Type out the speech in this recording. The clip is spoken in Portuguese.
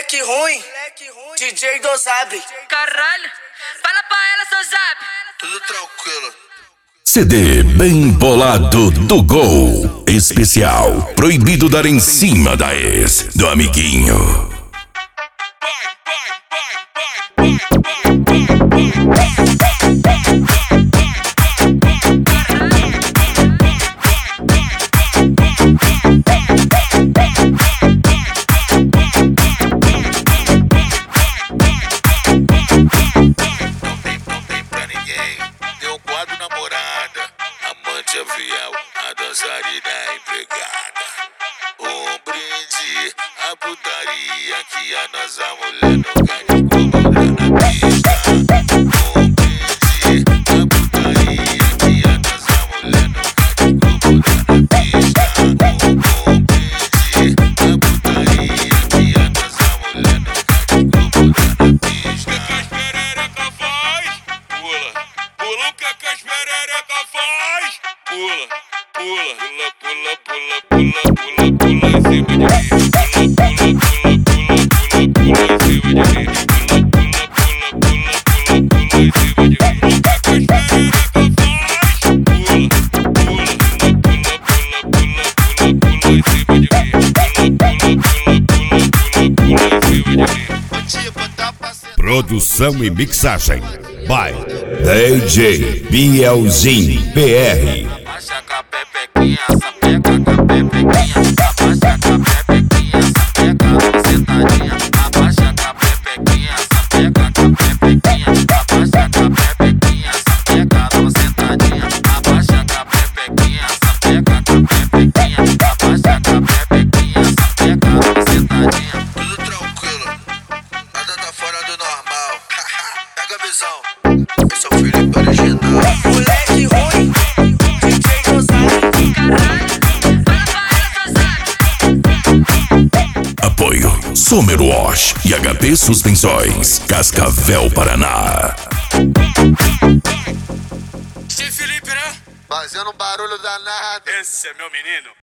Moleque ruim, DJ do Zab. Caralho, fala pra ela, seu Zab. Tudo tranquilo. CD bem bolado do Gol. Especial Proibido Dar em Cima da Ex do Amiguinho. Fiel, a dançarina empregada. Um brinde, a putaria que a nossa mulher não quer incomodar na pista. Um brinde, a putaria que a nossa mulher não quer incomodar na pista. Um brinde, a putaria que a nossa mulher não quer incomodar na pista. O que as perereca faz? Pula, pula o que as perereca faz? Pula, pula, pula, pula, pula, pula, pula em cima de mim. Pula, pula, pula, pula, pula em cima de mim. Pula, pula, pula, pula, pula em cima de mim. O que as perereca faz? Pula, pula, pula, pula, pula, pula, pula em cima de mim. Pula, pula, pula, pula, pula em cima de mim. Produção e mixagem by DJ Bielzinho PR. Abaixa com a pepequinha, sapeca com a pepequinha. Abaixa com a pepequinha, sapeca uma sentadinha. Abaixa com a pepequinha, sapeca com a pepequinha. Abaixa com a pepequinha, sapeca uma sentadinha. Abaixa com a pepequinha, sapeca com a pepequinha. Abaixa com a pepequinha, sapeca uma sentadinha. Tudo tranquilo, nada tá fora do normal. Pega a visão, esse é o Felipe original. Moleque ruim, DJ do Zab. Caralho, fala pra ela, seu Zab. Apoio Summer Wash e HP Suspensões, Cascavel, Paraná. Esse Felipe, né? Fazendo um barulho danado. Esse é meu menino.